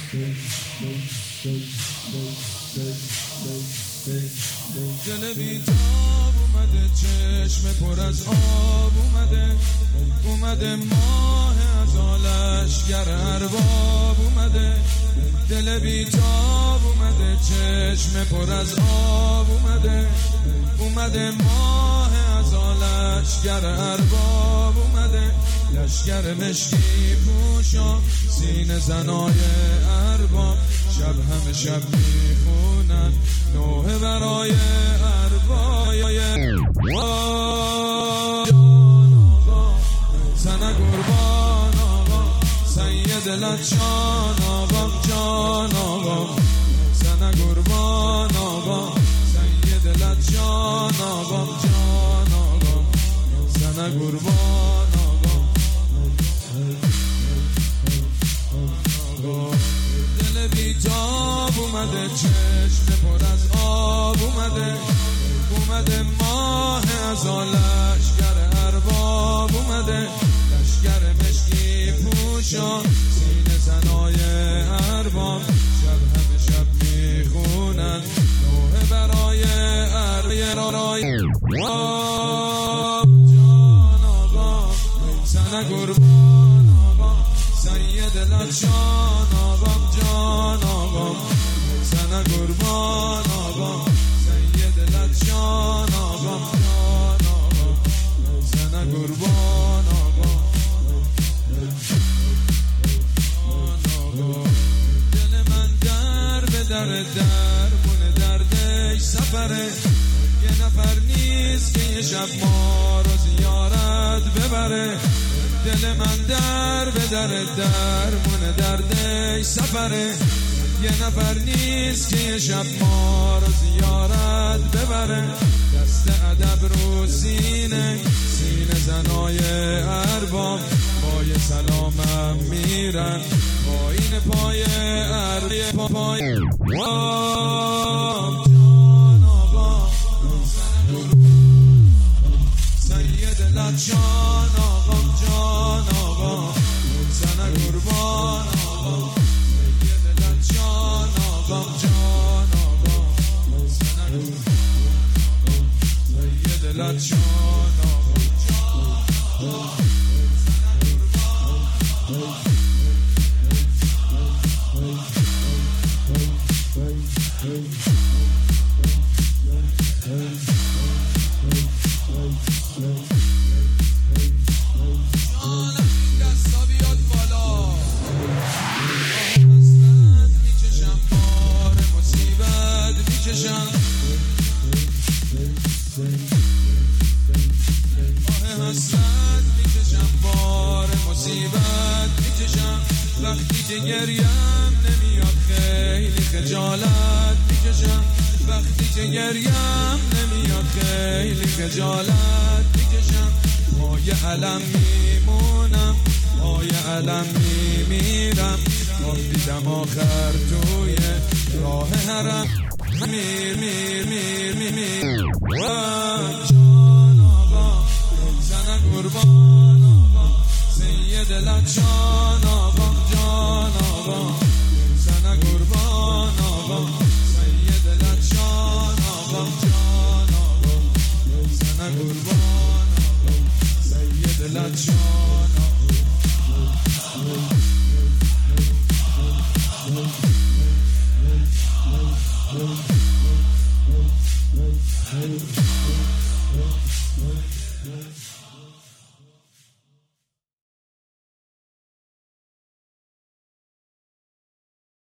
دل بیتاب اومده، چشم پر از آب اومده ماه از آلشگر ارباب دل بیتاب اومده، چشم پر از آب اومده ماه از آلشگر ارباب لشگر مشکی پوشا سینه زنای ارباب، شب همه شب میخونن نوحه برای ارباب. سنه قربان آقا سید لچان آقا جان آقا، سنه قربان آقا سید لچان آقا جان آقا، سنه قربان دل بیتاب اومده، چشم پر از آب اومده ماه از لشگر ارباب لشگر مشکی پوشا سینه زنای ارباب، شب همه شب میخونن نوحه برای جان آقا، سنه قربان آقا سید لچان آقا جان آقا، سنه قربان آقا سید لچان آقا جان آقا، سنه قربان آقا دل من در به در بونه دردش سفره، یه نفر نیست که یه شب ما رو زیارت ببره. دل من در به در مونه دردش سفره، یه نفر نیست که یه شب ما رو زیارت ببره. دست ادب رو سینه زنای ارباب، با یه سلامم میرن با این پای ارباب. جان آقا سید لچان آقا جان آقا، سنه قربان آقا سید لچان آقا جان آقا، سنه قربان سید لچان آقا جان آقا. حسرت میکشم بار مصیبت میکشم، وقتی که گریم نمیاد خیلی خجالت میکشم، وقتی که گریم نمیاد خیلی خجالت میکشم. پای علم میمونم پای علم میمیرم، آب دیدم آخر توی راه حرم جان آقا سنه قربان آقا سید لچان آقا جان آقا، سنه قربان آقا سید لچان آقا جان آقا، سنه قربان آقا سید لچان